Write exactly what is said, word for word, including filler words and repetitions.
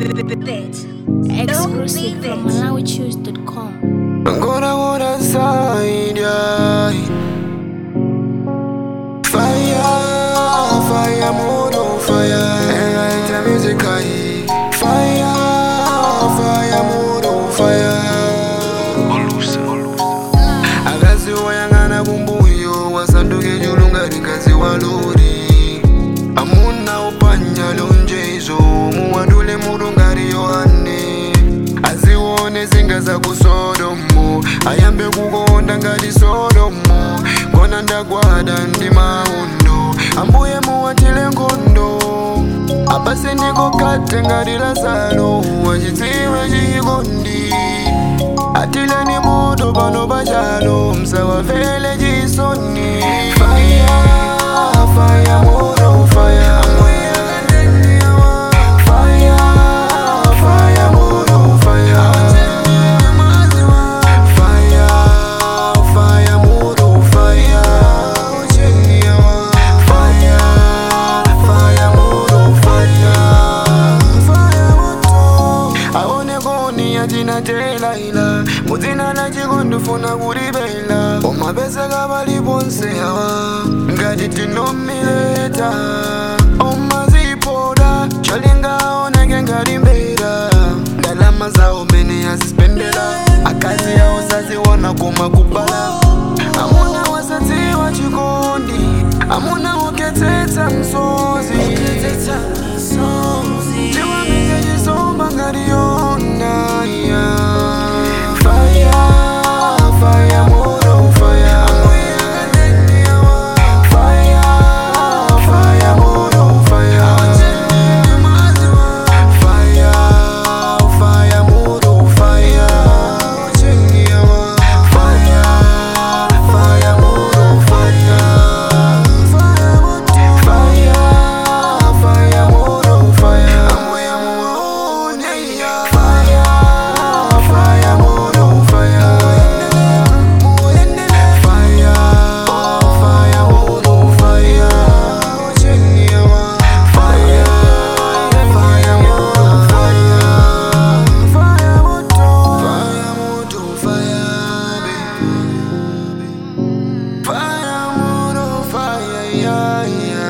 Exclusive from Malawi Choose dot com. Gonna go outside, yeah. Fire, fire, mood on fire. And I tell music, fire, fire, mood on fire. Akazi wayangana bumbuyo wasanduke julungari kazi waluri. Amuna upanya lonjezo muwadule murungari yohane. Aziwone zinga za kusodomo ayambe kukonda ngati sodomo kona ndagwada ndi maundo ambuye muwatile ngondo apase ndiko kate ngati Lazaro wachitsiwe chikondi atileni moto pano pachalo msawavele chisoni. Fire, fire, moto, fire. Ila muzina na chikondo funa kulibela omapesa kabali ponse hawa ngati tinomileta omazipoda cholinga oneke ngati mbera ndalama zawo mene yazispendela akazi yawo saziwona koma kubala amuna wasadziwa chikondi amuna uketsetsa msozi chiwamike chisomba ngati yona. Yeah, yeah.